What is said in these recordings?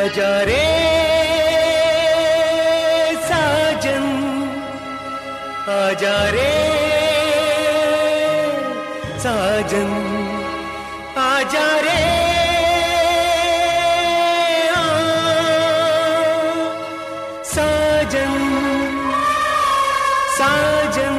आजा रे साजन, आजा रे साजन, आजा रे साजन, साजन।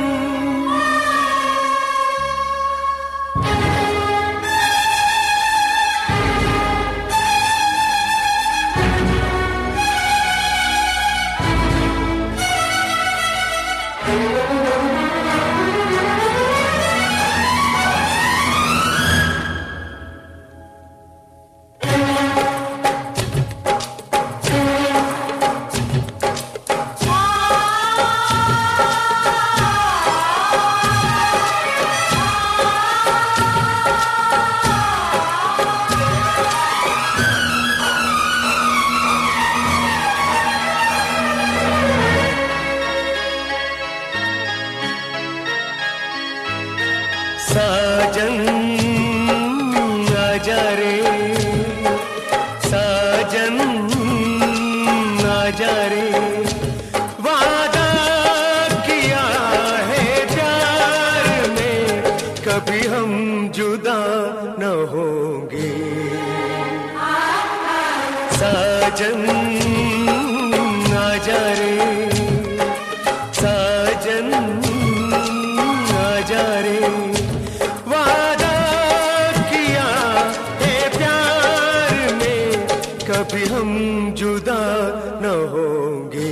साजन आजा रे साजन, आजा रे। वादा किया है प्यार में, कभी हम जुदा न होंगे। साजन आजा रे साजन, आजा रे। कभी हम जुदा न होंगे।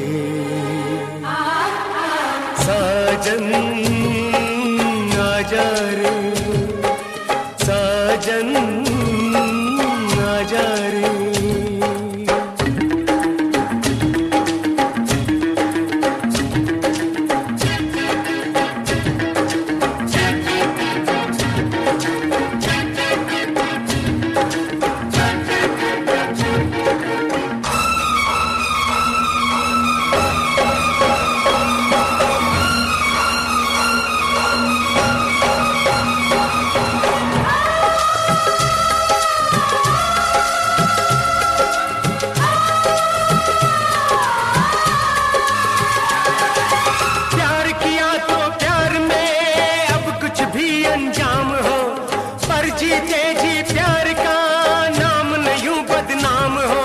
साजन आजा रे साजन, आजा रे। जीते जी प्यार का नाम न यूं बदनाम हो।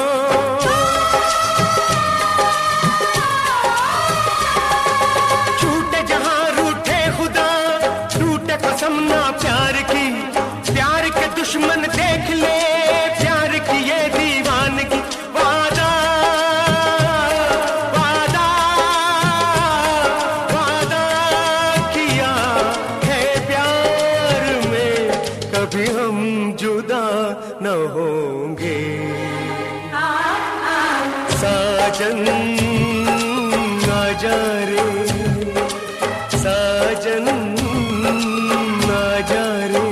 छूटे जहां रूठे खुदा, टूटे कसम ना प्यार की। प्यार के दुश्मन देख ले प्यार की ये दीवानगी। वादा वादा वादा किया है प्यार में, कभी हम जुदा न होंगे। साजन आजा रे साजन, आजा रे।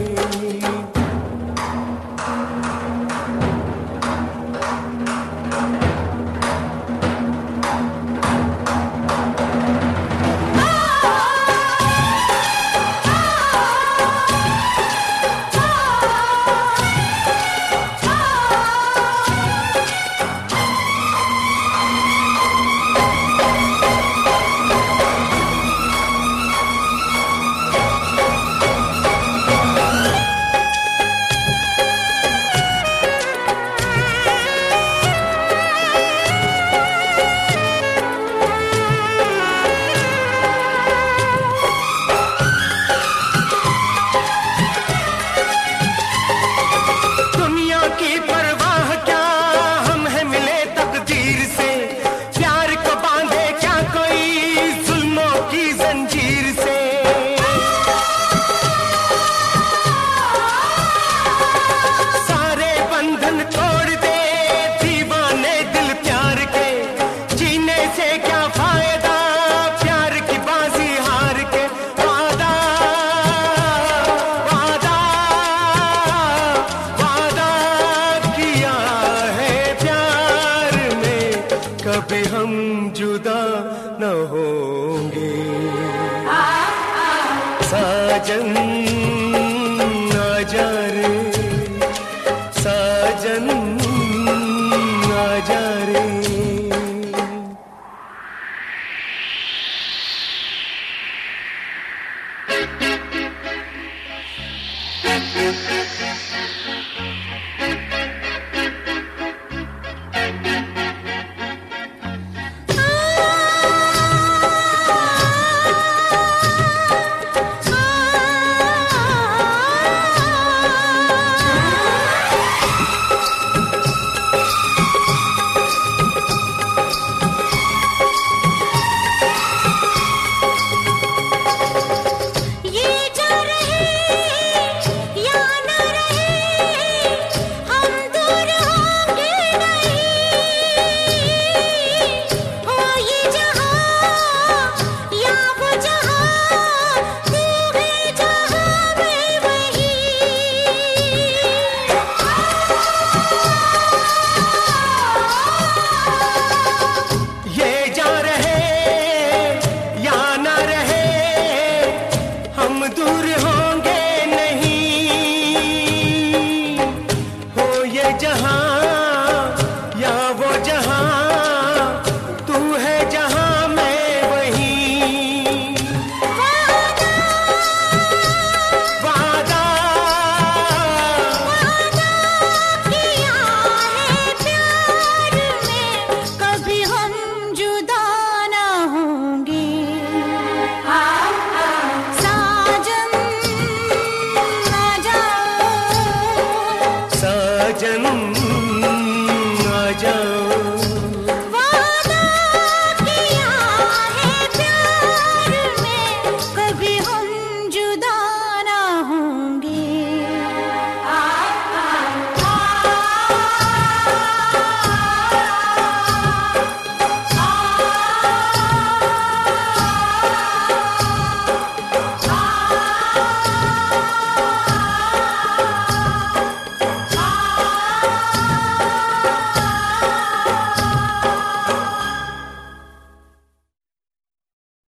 कभी हम जुदा न होंगे। साजन